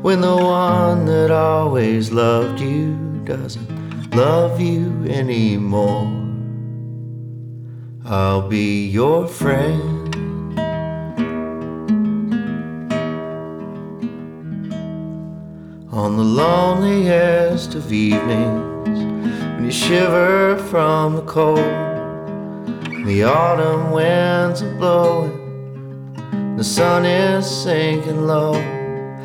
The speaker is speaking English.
when the one that always loved you doesn't love you anymore. I'll be your friend. On the loneliest of evenings, when you shiver from the cold, the autumn winds are blowing, the sun is sinking low,